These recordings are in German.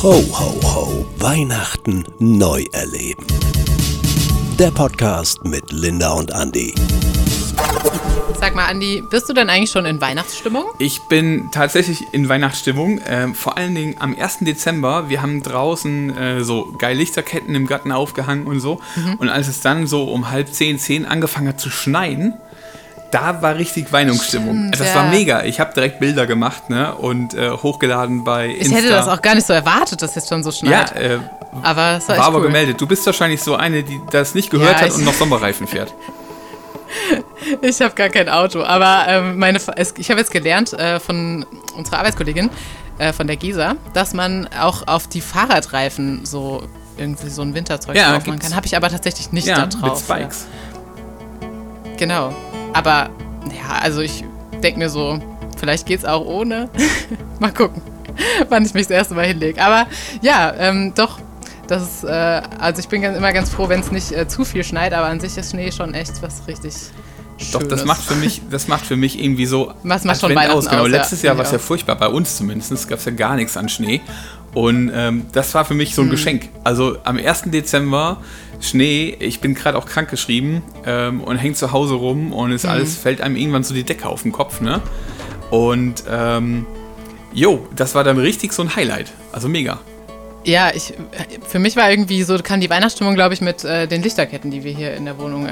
Ho, ho, ho, Weihnachten neu erleben. Der Podcast mit Linda und Andi. Sag mal, Andi, bist du denn eigentlich schon in Weihnachtsstimmung? Ich bin tatsächlich in Weihnachtsstimmung, vor allen Dingen am 1. Dezember. Wir haben draußen so geile Lichterketten im Garten aufgehangen und so. Und als es dann so um 9:30, 10 angefangen hat zu schneien, da war richtig Weihnachtsstimmung. Das war mega. Ich habe direkt Bilder gemacht, ne, und hochgeladen bei Insta. Ich hätte das auch gar nicht so erwartet, dass es schon so schneit. Ja, aber es war aber cool. gemeldet. Du bist wahrscheinlich so eine, die das nicht gehört hat und noch Sommerreifen fährt. Ich habe gar kein Auto, aber ich habe jetzt gelernt von unserer Arbeitskollegin, von der Gesa, dass man auch auf die Fahrradreifen so irgendwie so ein Winterzeug drauf machen kann. Habe ich aber tatsächlich nicht da drauf. Mit Spikes. Genau. Aber ja, also ich denke mir so, vielleicht geht's auch ohne. Mal gucken, wann ich mich das erste Mal hinlege. Aber ja, doch. Das ist, also ich bin immer ganz froh, wenn es nicht zu viel schneit, aber an sich ist Schnee schon echt was richtig Schönes. Doch, das macht für mich irgendwie so was macht schon Weihnachten aus. Genau, letztes Jahr war es ja furchtbar, bei uns zumindest, gab es ja gar nichts an Schnee. Und das war für mich so ein Geschenk. Also am 1. Dezember Schnee, ich bin gerade auch krankgeschrieben und hängt zu Hause rum und fällt einem irgendwann so die Decke auf den Kopf, ne? Und das war dann richtig so ein Highlight, also mega. Ja, für mich war irgendwie so, kam die Weihnachtsstimmung, glaube ich, mit den Lichterketten, die wir hier in der Wohnung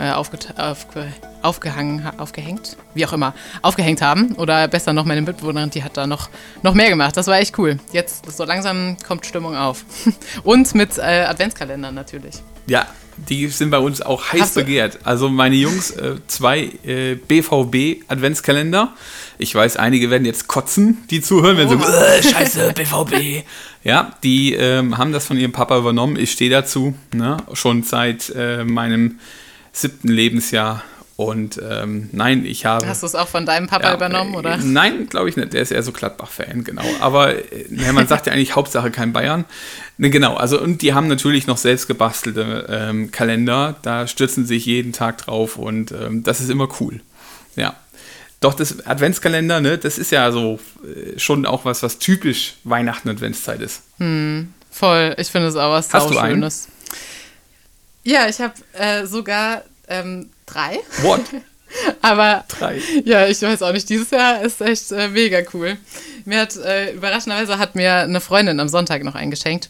aufgehängt, wie auch immer, aufgehängt haben. Oder besser noch, meine Mitbewohnerin, die hat da noch mehr gemacht. Das war echt cool. Jetzt, so langsam kommt Stimmung auf. Und mit Adventskalendern natürlich. Ja, die sind bei uns auch heiß begehrt. Also meine Jungs, 2 BVB-Adventskalender. Ich weiß, einige werden jetzt kotzen, die zuhören, wenn sie scheiße, BVB. Ja, die haben das von ihrem Papa übernommen. Ich stehe dazu, ne? Schon seit meinem 7. Lebensjahr. Und nein, ich habe... Hast du es auch von deinem Papa übernommen, oder? Nein, glaube ich nicht. Der ist eher so Gladbach-Fan, genau. Aber man sagt ja eigentlich Hauptsache kein Bayern. Ne, genau, also und die haben natürlich noch selbst gebastelte Kalender. Da stürzen sich jeden Tag drauf und das ist immer cool. Ja. Doch, das Adventskalender, ne, das ist ja so schon auch was typisch Weihnachten-Adventszeit ist. Voll, ich finde es auch was Sauschönes. Ja, ich habe sogar 3. What? Aber 3. Ja, ich weiß auch nicht, dieses Jahr ist echt mega cool. Überraschenderweise hat mir eine Freundin am Sonntag noch eingeschenkt.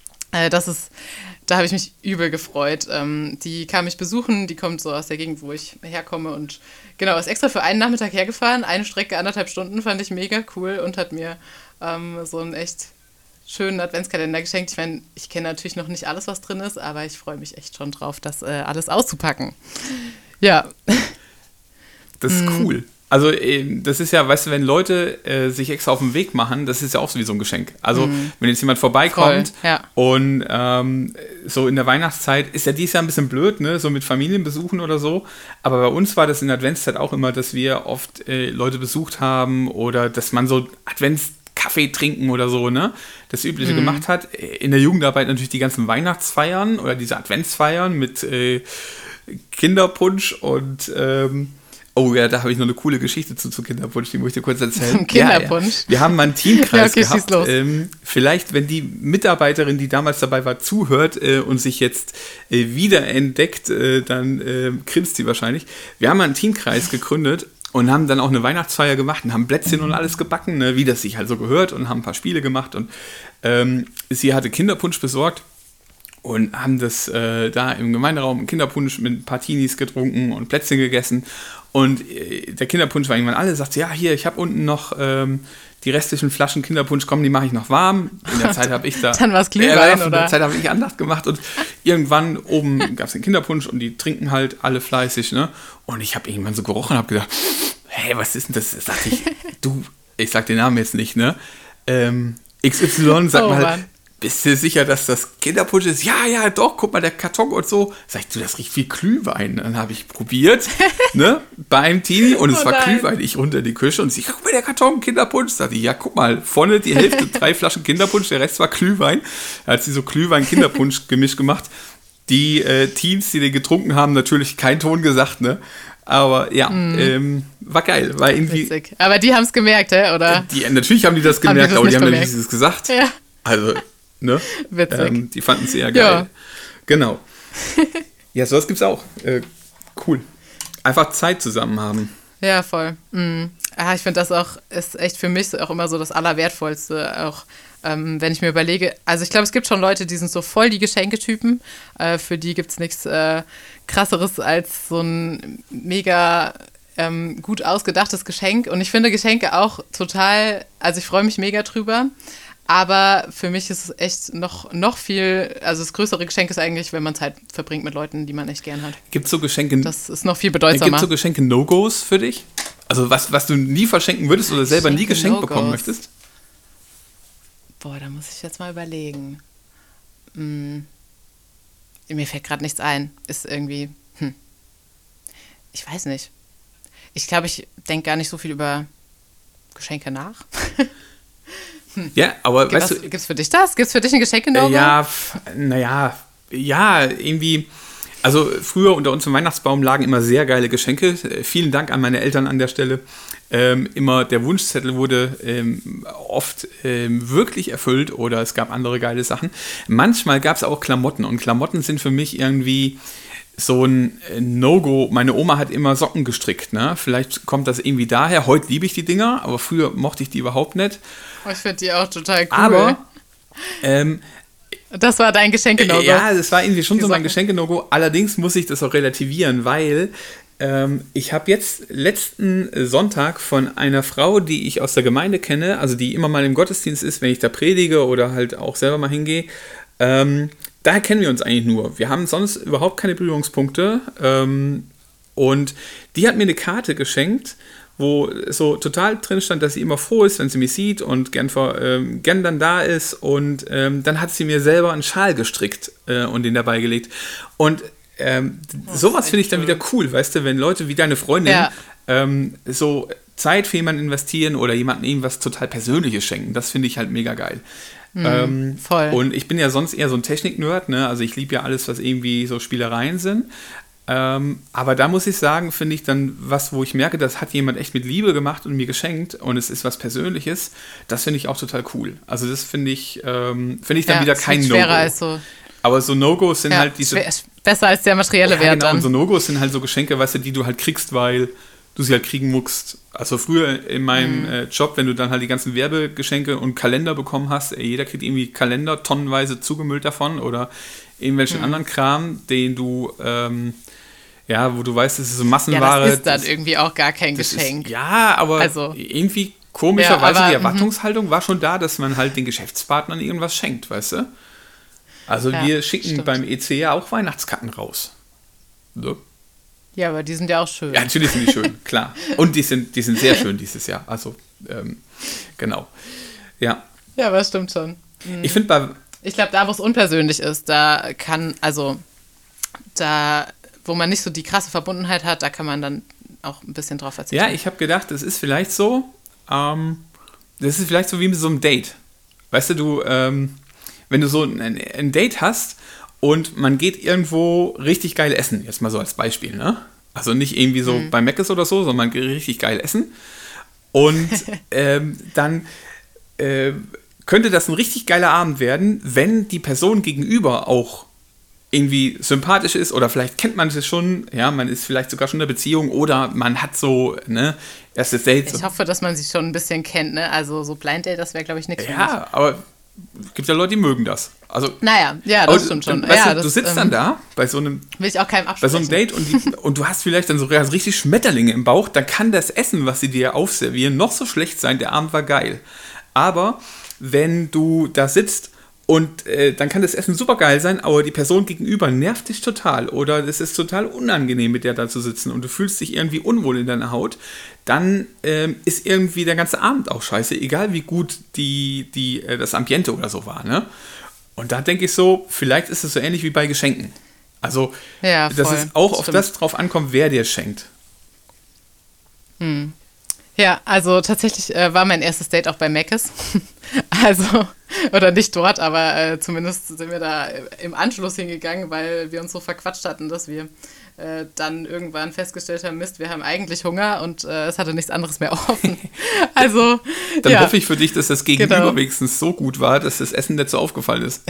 Da habe ich mich übel gefreut. Die kam mich besuchen, die kommt so aus der Gegend, wo ich herkomme und genau, ist extra für einen Nachmittag hergefahren, eine Strecke 1,5 Stunden, fand ich mega cool und hat mir so einen echt schönen Adventskalender geschenkt. Ich meine, ich kenne natürlich noch nicht alles, was drin ist, aber ich freue mich echt schon drauf, das alles auszupacken. Ja. Das ist cool. Also das ist ja, weißt du, wenn Leute sich extra auf den Weg machen, das ist ja auch sowieso ein Geschenk. Also wenn jetzt jemand vorbeikommt und so in der Weihnachtszeit, ist ja dieses Jahr ein bisschen blöd, ne, so mit Familienbesuchen oder so, aber bei uns war das in der Adventszeit auch immer, dass wir oft Leute besucht haben oder dass man so Adventskaffee trinken oder so, ne, das Übliche gemacht hat. In der Jugendarbeit natürlich die ganzen Weihnachtsfeiern oder diese Adventsfeiern mit Kinderpunsch und oh ja, da habe ich noch eine coole Geschichte zu Kinderpunsch, die muss ich dir kurz erzählen. Kinderpunsch? Ja. Wir haben mal einen Teamkreis gehabt. Los. Vielleicht, wenn die Mitarbeiterin, die damals dabei war, zuhört und sich jetzt wiederentdeckt, dann grinst sie wahrscheinlich. Wir haben mal einen Teamkreis gegründet und haben dann auch eine Weihnachtsfeier gemacht und haben Plätzchen und alles gebacken, ne, wie das sich halt so gehört, und haben ein paar Spiele gemacht. Und sie hatte Kinderpunsch besorgt. Und haben das da im Gemeinderaum Kinderpunsch mit ein paar Teenies getrunken und Plätzchen gegessen. Und der Kinderpunsch war irgendwann alle, sagte, ja, hier, ich habe unten noch die restlichen Flaschen Kinderpunsch, komm, die mache ich noch warm. In der Zeit habe ich da... Dann war es Glühwein, oder? In der Zeit habe ich Andacht gemacht und irgendwann oben gab es den Kinderpunsch und die trinken halt alle fleißig, ne? Und ich habe irgendwann so gerochen und habe gedacht, hey, was ist denn das? Sagte ich, ich sag den Namen jetzt nicht, ne? XY, sag mal halt, bist du sicher, dass das Kinderpunsch ist? Ja, doch, guck mal, der Karton und so. Sag ich, das riecht wie Glühwein. Dann habe ich probiert, ne, beim Teenie, und es war Glühwein. Ich runter in die Küche und sie, guck mal, der Karton, Kinderpunsch. Sag ich, ja, guck mal, vorne die Hälfte, 3 Flaschen Kinderpunsch, der Rest war Glühwein. Da hat sie so Glühwein-Kinderpunsch-Gemisch gemacht. Die Teens, die den getrunken haben, natürlich kein Ton gesagt, ne. Aber ja, war geil. War irgendwie. Witzig. Aber die haben es gemerkt, oder? Natürlich haben die das gemerkt, aber die haben ja nicht gesagt. Ja. Also, Ne? Witzig. Die fanden es eher geil. Ja. Genau. Ja, sowas gibt's auch. Cool. Einfach Zeit zusammen haben. Ja, voll. Ich finde, das auch ist echt für mich auch immer so das Allerwertvollste, auch wenn ich mir überlege, also ich glaube, es gibt schon Leute, die sind so voll die Geschenketypen, für die gibt es nichts Krasseres als so ein mega gut ausgedachtes Geschenk, und ich finde Geschenke auch total, also ich freue mich mega drüber, aber für mich ist es echt noch viel, also das größere Geschenk ist eigentlich, wenn man Zeit verbringt mit Leuten, die man echt gern hat. Gibt es so Geschenke? Das ist noch viel bedeutsamer. Gibt es so Geschenke No-Gos für dich? Also was du nie verschenken würdest oder selber nie geschenkt No-Gos bekommen möchtest? Boah, da muss ich jetzt mal überlegen. Mir fällt gerade nichts ein. Ist irgendwie, ich weiß nicht. Ich glaube, ich denke gar nicht so viel über Geschenke nach. Ja, aber weißt du... Gibt's für dich das? Gibt's für dich ein Geschenke-No-Go? Ja, irgendwie... Also früher unter uns im Weihnachtsbaum lagen immer sehr geile Geschenke. Vielen Dank an meine Eltern an der Stelle. Immer der Wunschzettel wurde oft wirklich erfüllt, oder es gab andere geile Sachen. Manchmal gab es auch Klamotten, und Klamotten sind für mich irgendwie so ein No-Go. Meine Oma hat immer Socken gestrickt, ne? Vielleicht kommt das irgendwie daher. Heute liebe ich die Dinger, aber früher mochte ich die überhaupt nicht. Ich finde die auch total cool. Aber das war dein Geschenke-No-Go? Ja, das war irgendwie schon so mein Geschenke-No-Go. Allerdings muss ich das auch relativieren, weil ich habe jetzt letzten Sonntag von einer Frau, die ich aus der Gemeinde kenne, also die immer mal im Gottesdienst ist, wenn ich da predige oder halt auch selber mal hingehe, daher kennen wir uns eigentlich nur. Wir haben sonst überhaupt keine Berührungspunkte. Und die hat mir eine Karte geschenkt, wo so total drin stand, dass sie immer froh ist, wenn sie mich sieht und gern dann da ist. Und dann hat sie mir selber einen Schal gestrickt und den dabei gelegt. Und sowas finde ich dann wieder cool, weißt du, wenn Leute wie deine Freundin so Zeit für jemanden investieren oder jemandem irgendwas total Persönliches schenken. Das finde ich halt mega geil. Voll. Und ich bin ja sonst eher so ein Technik-Nerd, ne? Also ich liebe ja alles, was irgendwie so Spielereien sind. Aber da muss ich sagen, finde ich dann was, wo ich merke, das hat jemand echt mit Liebe gemacht und mir geschenkt und es ist was Persönliches, das finde ich auch total cool. Also das finde ich dann wieder kein No-Go. Als so. Aber so No-Gos sind halt diese... Besser als der materielle Wert genau, dann. Und so No-Gos sind halt so Geschenke, weißt du, die du halt kriegst, weil du sie halt kriegen musst. Also früher in meinem Job, wenn du dann halt die ganzen Werbegeschenke und Kalender bekommen hast, jeder kriegt irgendwie Kalender, tonnenweise zugemüllt davon oder irgendwelchen anderen Kram, den du... wo du weißt, das ist so Massenware. Ja, das ist dann irgendwie auch gar kein Geschenk. Aber also, irgendwie komischerweise die Erwartungshaltung war schon da, dass man halt den Geschäftspartnern irgendwas schenkt, weißt du? Also wir schicken beim EC ja auch Weihnachtskarten raus. So. Ja, aber die sind ja auch schön. Ja, natürlich sind die schön, klar. Und die sind sehr schön dieses Jahr. Also, genau. Ja. Ja, aber das stimmt schon. Ich finde Ich glaube, da, wo es unpersönlich ist, wo man nicht so die krasse Verbundenheit hat, da kann man dann auch ein bisschen drauf verzichten. Ja, ich habe gedacht, das ist vielleicht so, das ist vielleicht so wie mit so einem Date. Weißt du, wenn du so ein Date hast und man geht irgendwo richtig geil essen, jetzt mal so als Beispiel, ne? Also nicht irgendwie so bei Mc's oder so, sondern man geht richtig geil essen und dann könnte das ein richtig geiler Abend werden, wenn die Person gegenüber auch irgendwie sympathisch ist oder vielleicht kennt man es schon, ja, man ist vielleicht sogar schon in der Beziehung oder man hat so, ne, erstes Date. Ich hoffe, dass man sich schon ein bisschen kennt, ne, also so Blind Date, das wäre, glaube ich, nichts für mich. Ja, aber es gibt ja Leute, die mögen das. Also, naja, ja, das stimmt schon. Weißt du sitzt dann da bei so einem will ich auch keinem absprechen. Bei so einem Date und du hast vielleicht dann so richtig Schmetterlinge im Bauch, dann kann das Essen, was sie dir aufservieren, noch so schlecht sein, der Abend war geil. Aber wenn du da sitzt und dann kann das Essen super geil sein, aber die Person gegenüber nervt dich total oder es ist total unangenehm, mit der da zu sitzen und du fühlst dich irgendwie unwohl in deiner Haut, dann ist irgendwie der ganze Abend auch scheiße, egal wie gut das Ambiente oder so war, ne? Und da denke ich so, vielleicht ist es so ähnlich wie bei Geschenken. Also, ja, dass es auch auf das drauf ankommt, wer dir schenkt. Ja, also tatsächlich war mein erstes Date auch bei Mc's. Also, oder nicht dort, aber zumindest sind wir da im Anschluss hingegangen, weil wir uns so verquatscht hatten, dass wir dann irgendwann festgestellt haben, Mist, wir haben eigentlich Hunger und es hatte nichts anderes mehr offen. Also, Dann hoffe ich für dich, dass das Gegenüber genau. wenigstens so gut war, dass das Essen nicht so aufgefallen ist.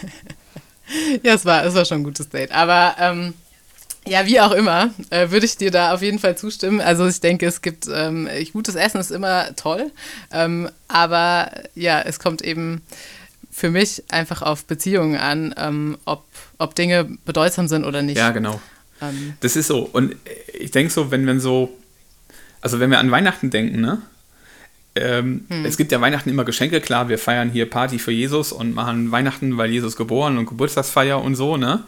Ja, es war schon ein gutes Date. Aber ja, wie auch immer, würde ich dir da auf jeden Fall zustimmen. Also ich denke, es gibt gutes Essen ist immer toll, aber ja, es kommt eben für mich einfach auf Beziehungen an, ob Dinge bedeutsam sind oder nicht. Ja, genau. Das ist so. Und ich denke so, wenn wir an Weihnachten denken, ne? Es gibt ja Weihnachten immer Geschenke, klar, wir feiern hier Party für Jesus und machen Weihnachten, weil Jesus geboren und Geburtstagsfeier und so, ne?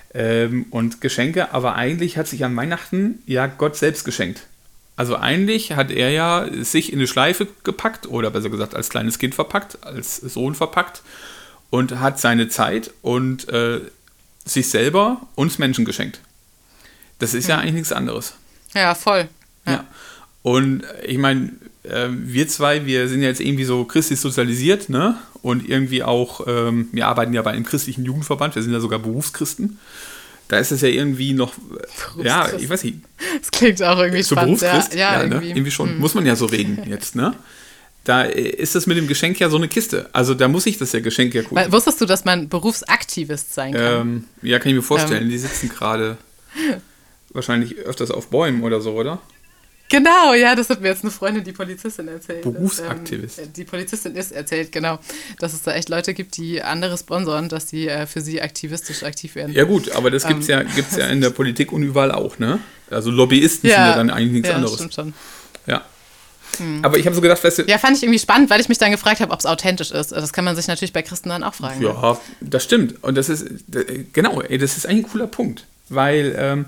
Und Geschenke, aber eigentlich hat sich an Weihnachten ja Gott selbst geschenkt. Also eigentlich hat er ja sich in eine Schleife gepackt, oder besser gesagt als kleines Kind verpackt, als Sohn verpackt und hat seine Zeit und sich selber uns Menschen geschenkt. Das ist ja eigentlich nichts anderes. Ja, voll. Ja. Und ich meine, wir zwei, wir sind ja jetzt irgendwie so christlich sozialisiert, ne? Und irgendwie auch, wir arbeiten ja bei einem christlichen Jugendverband, wir sind ja sogar Berufschristen. Da ist es ja irgendwie noch, ja, ich weiß nicht. Das klingt auch irgendwie So spannend. Berufschrist? Ja, ne? Irgendwie schon. Muss man ja so reden jetzt, ne? Da ist das mit dem Geschenk ja so eine Kiste. Also da muss ich das ja Geschenk ja gut. Wusstest du, dass man Berufsaktivist sein kann? Ja, kann ich mir vorstellen. Die sitzen gerade wahrscheinlich öfters auf Bäumen oder so, oder? Genau, ja, das hat mir jetzt eine Freundin, die Polizistin, erzählt. Berufsaktivist. Die Polizistin ist erzählt, genau, dass es da echt Leute gibt, die andere sponsoren, dass die für sie aktivistisch aktiv werden. Ja gut, aber das gibt's ja in der Politik und überall auch, ne? Also Lobbyisten sind ja dann eigentlich nichts anderes. Ja, stimmt schon. Ja. Aber ich habe so gedacht, weißt du... Ja, fand ich irgendwie spannend, weil ich mich dann gefragt habe, ob es authentisch ist. Das kann man sich natürlich bei Christen dann auch fragen. Ja, das stimmt. Und das ist, genau, das ist eigentlich ein cooler Punkt. Weil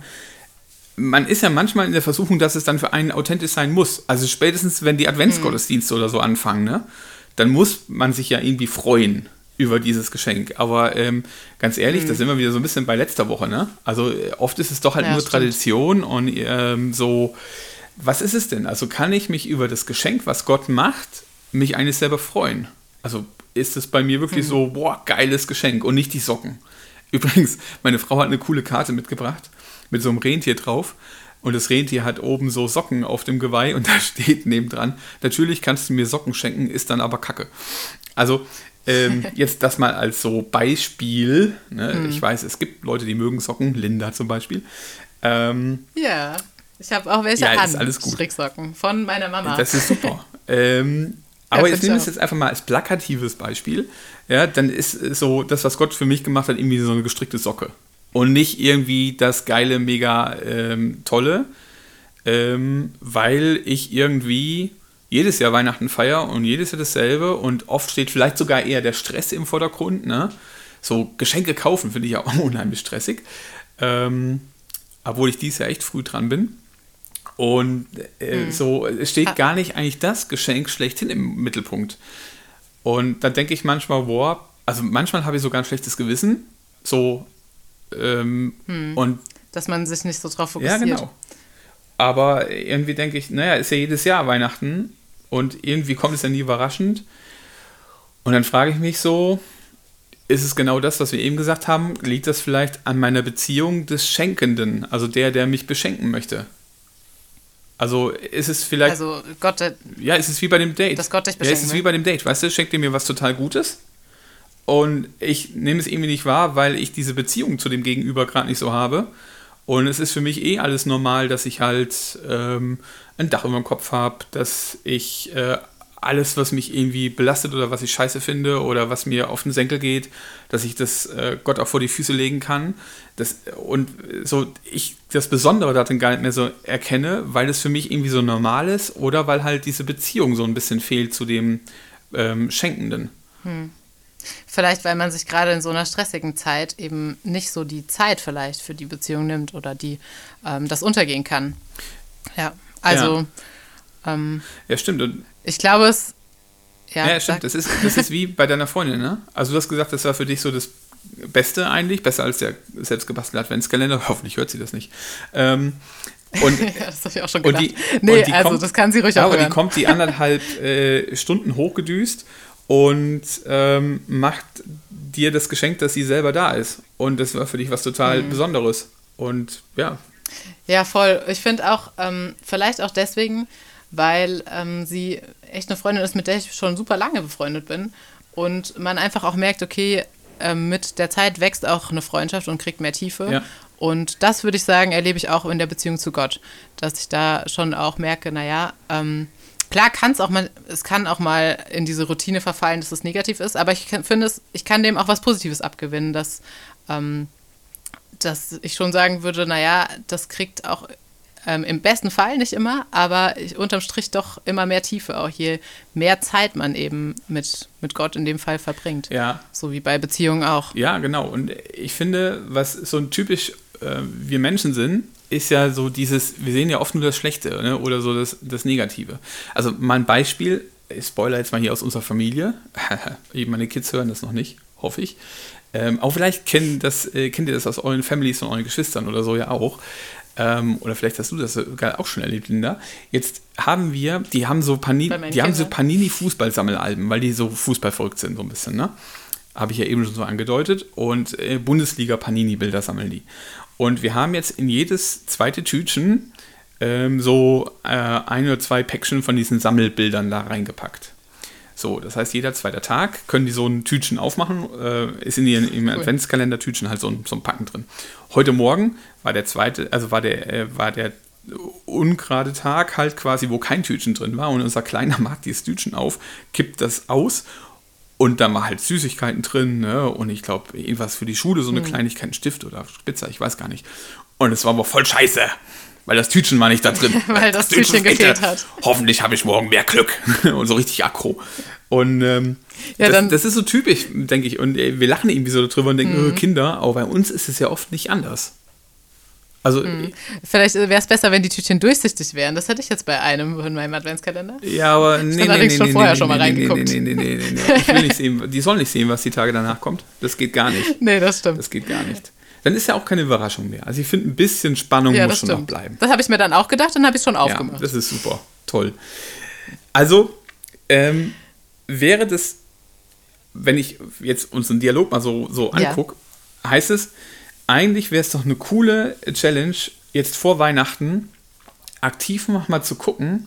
man ist ja manchmal in der Versuchung, dass es dann für einen authentisch sein muss. Also spätestens, wenn die Adventsgottesdienste oder so anfangen, ne, dann muss man sich ja irgendwie freuen über dieses Geschenk. Aber ganz ehrlich, da sind wir wieder so ein bisschen bei letzter Woche, ne? Also oft ist es doch halt nur Tradition und so... Was ist es denn? Also kann ich mich über das Geschenk, was Gott macht, mich eigentlich selber freuen? Also ist es bei mir wirklich so, boah, geiles Geschenk und nicht die Socken. Übrigens, meine Frau hat eine coole Karte mitgebracht mit so einem Rentier drauf und das Rentier hat oben so Socken auf dem Geweih und da steht nebendran, natürlich kannst du mir Socken schenken, ist dann aber Kacke. Also jetzt das mal als so Beispiel. Ne? Ich weiß, es gibt Leute, die mögen Socken, Linda zum Beispiel. Ja. Ich habe auch welche ist alles gut. Stricksocken von meiner Mama. Das ist super. Aber jetzt nehmen wir es jetzt einfach mal als plakatives Beispiel. Ja, dann ist so das, was Gott für mich gemacht hat, irgendwie so eine gestrickte Socke. Und nicht irgendwie das geile, mega tolle, weil ich irgendwie jedes Jahr Weihnachten feiere und jedes Jahr dasselbe und oft steht vielleicht sogar eher der Stress im Vordergrund. Ne? So Geschenke kaufen finde ich ja auch unheimlich stressig. Obwohl ich dieses Jahr echt früh dran bin. Und so, es steht gar nicht eigentlich das Geschenk schlechthin im Mittelpunkt. Und da denke ich manchmal, boah, also manchmal habe ich sogar ein schlechtes Gewissen. So, und dass man sich nicht so drauf fokussiert. ja, genau. Aber irgendwie denke ich, naja, ist ja jedes Jahr Weihnachten und irgendwie kommt es ja nie überraschend. Und dann frage ich mich so, ist es genau das, was wir eben gesagt haben? Liegt das vielleicht an meiner Beziehung des Schenkenden, also der mich beschenken möchte? Also ist es vielleicht... Also Gott... Ja, ist es wie bei dem Date. Dass Gott dich Ja, beschenken ist es wie bei dem Date. Weißt du, schenkt dir mir was total Gutes und ich nehme es irgendwie nicht wahr, weil ich diese Beziehung zu dem Gegenüber gerade nicht so habe. Und es ist für mich alles normal, dass ich halt ein Dach über dem Kopf habe, dass ich alles, was mich irgendwie belastet oder was ich scheiße finde oder was mir auf den Senkel geht, dass ich das Gott auch vor die Füße legen kann. Und so ich das Besondere darin gar nicht mehr so erkenne, weil es für mich irgendwie so normal ist oder weil halt diese Beziehung so ein bisschen fehlt zu dem Schenkenden. Vielleicht, weil man sich gerade in so einer stressigen Zeit eben nicht so die Zeit vielleicht für die Beziehung nimmt oder die das untergehen kann. Ja, also... ja, stimmt. Und ich glaube, es... Ja, stimmt. Das ist wie bei deiner Freundin, ne? Also du hast gesagt, das war für dich so das Beste eigentlich, besser als der selbstgebastelte Adventskalender. Hoffentlich hört sie das nicht. Und, ja, das habe ich auch schon gedacht. Das kann sie ruhig auch hören. Aber hören. die kommt die 1,5 Stunden hochgedüst und macht dir das Geschenk, dass sie selber da ist. Und das war für dich was total Besonderes. Und ja. Ja, voll. Ich finde auch, vielleicht auch deswegen, weil sie echt eine Freundin ist, mit der ich schon super lange befreundet bin. Und man einfach auch merkt, okay, mit der Zeit wächst auch eine Freundschaft und kriegt mehr Tiefe. Ja. Und das, würde ich sagen, erlebe ich auch in der Beziehung zu Gott. Dass ich da schon auch merke, naja, klar es kann auch mal in diese Routine verfallen, dass es negativ ist, aber ich finde, ich kann dem auch was Positives abgewinnen, dass ich schon sagen würde, naja, das kriegt auch im besten Fall nicht immer, aber unterm Strich doch immer mehr Tiefe, auch je mehr Zeit man eben mit Gott in dem Fall verbringt. Ja. So wie bei Beziehungen auch. Ja, genau. Und ich finde, was so ein typisch wir Menschen sind, ist ja so dieses, wir sehen ja oft nur das Schlechte, ne? Oder so das Negative. Also mal ein Beispiel, ich spoiler jetzt mal hier aus unserer Familie, meine Kids hören das noch nicht, hoffe ich. Auch vielleicht kennt ihr das aus euren Families und euren Geschwistern oder so ja auch. Oder vielleicht hast du das sogar auch schon erlebt, Linda. Jetzt haben die haben so Panini-Fußballsammelalben, weil die so fußballverrückt sind, so ein bisschen, ne? Habe ich ja eben schon so angedeutet. Und Bundesliga-Panini-Bilder sammeln die. Und wir haben jetzt in jedes zweite Tütchen so 1 oder 2 Päckchen von diesen Sammelbildern da reingepackt. So, das heißt, jeder zweite Tag können die so ein Tütchen aufmachen, ist im Adventskalender-Tütchen halt so ein Packen drin. Heute Morgen war der ungerade Tag halt quasi, wo kein Tütchen drin war und unser Kleiner macht dieses Tütchen auf, kippt das aus und da war halt Süßigkeiten drin, ne? Und ich glaube, irgendwas für die Schule, so eine Kleinigkeit, ein Stift oder Spitzer, ich weiß gar nicht. Und es war aber voll scheiße. Weil das Tütchen war nicht da drin. Weil das Tütchen gefehlt hat. Hoffentlich habe ich morgen mehr Glück. Und so richtig aggro. Und das ist so typisch, denke ich. Und wir lachen irgendwie so darüber und denken, Kinder, aber bei uns ist es ja oft nicht anders. Also vielleicht wäre es besser, wenn die Tütchen durchsichtig wären. Das hatte ich jetzt bei einem in meinem Adventskalender. Ja, aber nee. Ich will nicht sehen. Die sollen nicht sehen, was die Tage danach kommt. Das geht gar nicht. Nee, das stimmt. Das geht gar nicht. Dann ist ja auch keine Überraschung mehr. Also ich finde, ein bisschen Spannung muss schon noch bleiben. Das habe ich mir dann auch gedacht und habe ich schon aufgemacht. Ja, das ist super. Toll. Also wäre das, wenn ich jetzt uns einen Dialog mal so angucke, heißt es, eigentlich wäre es doch eine coole Challenge, jetzt vor Weihnachten aktiv mal zu gucken,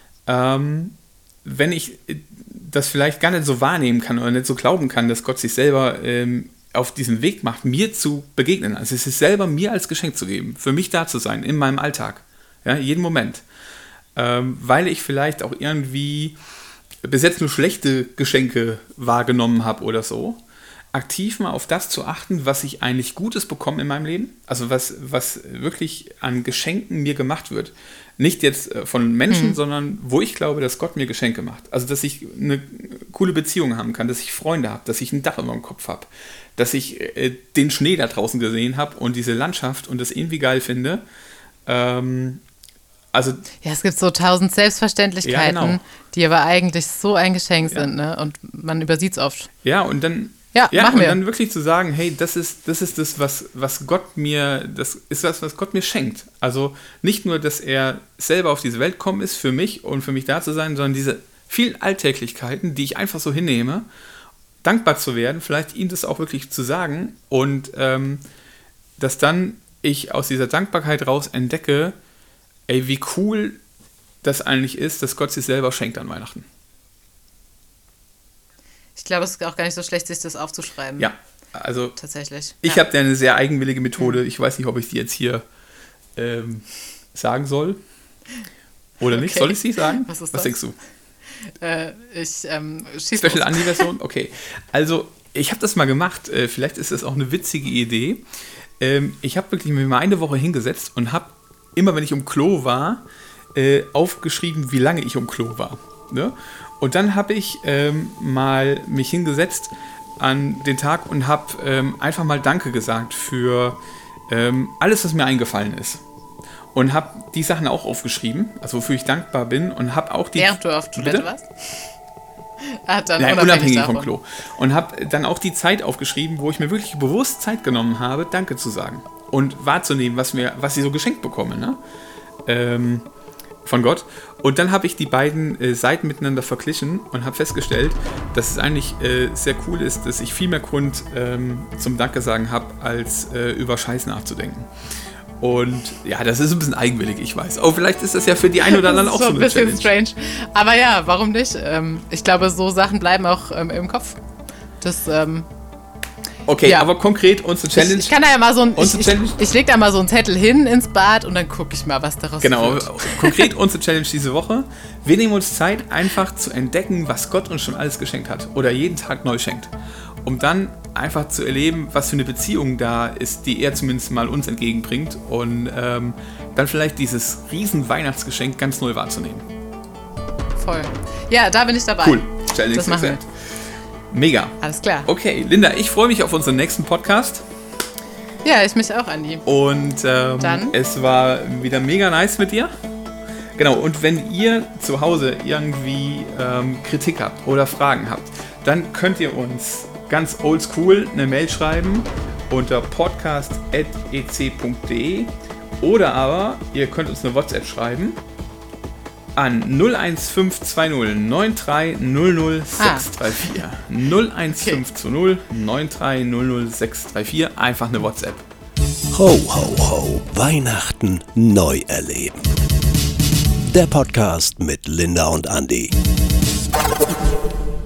wenn ich das vielleicht gar nicht so wahrnehmen kann oder nicht so glauben kann, dass Gott sich selber auf diesem Weg macht, mir zu begegnen. Also es ist selber mir als Geschenk zu geben, für mich da zu sein, in meinem Alltag. Ja, jeden Moment. Weil ich vielleicht auch irgendwie bis jetzt nur schlechte Geschenke wahrgenommen habe oder so. Aktiv mal auf das zu achten, was ich eigentlich Gutes bekomme in meinem Leben. Also was wirklich an Geschenken mir gemacht wird. Nicht jetzt von Menschen, sondern wo ich glaube, dass Gott mir Geschenke macht. Also dass ich eine coole Beziehung haben kann, dass ich Freunde habe, dass ich ein Dach über dem Kopf habe, dass ich den Schnee da draußen gesehen habe und diese Landschaft und das irgendwie geil finde. Ja, es gibt so 1000 Selbstverständlichkeiten, die aber eigentlich so ein Geschenk sind, ne? Und man übersieht es oft. Ja, und dann dann wirklich zu sagen, hey, das ist das, was Gott mir, das ist das, was Gott mir schenkt. Also nicht nur, dass er selber auf diese Welt gekommen ist für mich und für mich da zu sein, sondern diese vielen Alltäglichkeiten, die ich einfach so hinnehme, dankbar zu werden, vielleicht ihm das auch wirklich zu sagen und dass dann ich aus dieser Dankbarkeit raus entdecke, ey, wie cool das eigentlich ist, dass Gott sich selber schenkt an Weihnachten. Ich glaube, es ist auch gar nicht so schlecht, sich das aufzuschreiben. Ja, also tatsächlich. Ich habe da eine sehr eigenwillige Methode. Ich weiß nicht, ob ich die jetzt hier sagen soll oder nicht. Soll ich sie sagen? Was denkst du? Special Andi-Version? Okay. Also, ich habe das mal gemacht. Vielleicht ist das auch eine witzige Idee. Ich habe wirklich mir mal eine Woche hingesetzt und habe immer, wenn ich um Klo war, aufgeschrieben, wie lange ich um Klo war. Ne? Und dann habe ich mal mich hingesetzt an den Tag und habe einfach mal Danke gesagt für alles, was mir eingefallen ist. Und habe die Sachen auch aufgeschrieben, also wofür ich dankbar bin. Und habe auch die... Während du auf Toilette warst? Unabhängig vom Klo. Und habe dann auch die Zeit aufgeschrieben, wo ich mir wirklich bewusst Zeit genommen habe, Danke zu sagen. Und wahrzunehmen, was ich so geschenkt bekomme, ne? Von Gott. Und dann habe ich die beiden Seiten miteinander verglichen und habe festgestellt, dass es eigentlich sehr cool ist, dass ich viel mehr Grund zum Danke sagen habe, als über Scheiß nachzudenken. Und ja, das ist ein bisschen eigenwillig, ich weiß. Oh, vielleicht ist das ja für die einen oder anderen auch so eine bisschen Challenge. strange. Aber ja, warum nicht? Ich glaube, so Sachen bleiben auch im Kopf. Das, okay, ja. aber konkret unsere Challenge. Ich kann da ja mal Challenge. Ich leg da mal so einen Zettel hin ins Bad und dann gucke ich mal, was daraus Genau, wird. konkret unsere Challenge diese Woche. Wir nehmen uns Zeit, einfach zu entdecken, was Gott uns schon alles geschenkt hat oder jeden Tag neu schenkt. Um dann einfach zu erleben, was für eine Beziehung da ist, die er zumindest mal uns entgegenbringt und dann vielleicht dieses riesen Weihnachtsgeschenk ganz neu wahrzunehmen. Voll. Ja, da bin ich dabei. Cool. Challenge Das machen wir. accept. Mega. Alles klar. Okay, Linda, ich freue mich auf unseren nächsten Podcast. Ja, ich mich auch, Andi. Und Dann? es war wieder mega nice mit dir. Genau, und wenn ihr zu Hause irgendwie Kritik habt oder Fragen habt, dann könnt ihr uns ganz oldschool eine Mail schreiben unter podcast@ec.de oder aber ihr könnt uns eine WhatsApp schreiben an 01520 9300634. 01520 9300634. Einfach eine WhatsApp. Ho, ho, ho. Weihnachten neu erleben. Der Podcast mit Linda und Andi.